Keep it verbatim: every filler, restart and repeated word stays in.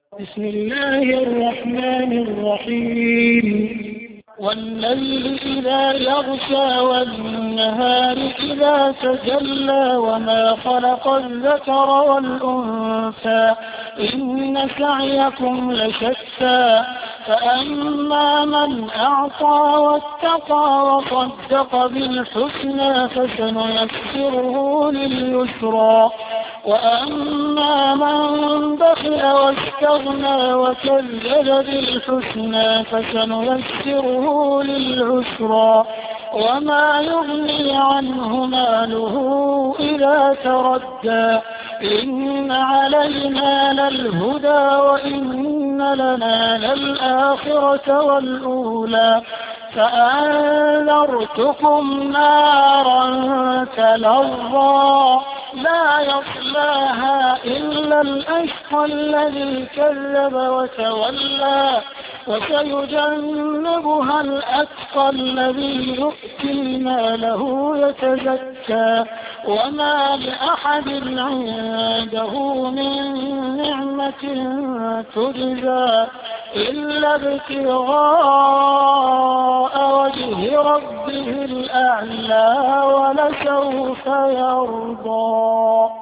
بسم الله الرحمن الرحيم والليل إذا يغشى والنهار إذا تجلى وما خلق الذكر والأنثى إن سعيكم لشتى فأما من أعطى واتقى وصدق بالحسنى فسنيسره لليسرى وأما من بخل واستغنى وكذب بالحسنى فسنيسره للعسرى وما يغني عنه ماله إذا تردى إن علينا للهدى وإن لنا للآخرة والأولى فأنذرتكم نارا تلظى لا يصلاها إلا الأشقى الذي كذب وتولى وسيجنبها الأتقى الذي يؤتي ماله يتزكى وما لأحد عنده من نعمة تجزى إلا ابتغاء وجه ربه الأعلى ولسوف يرضى.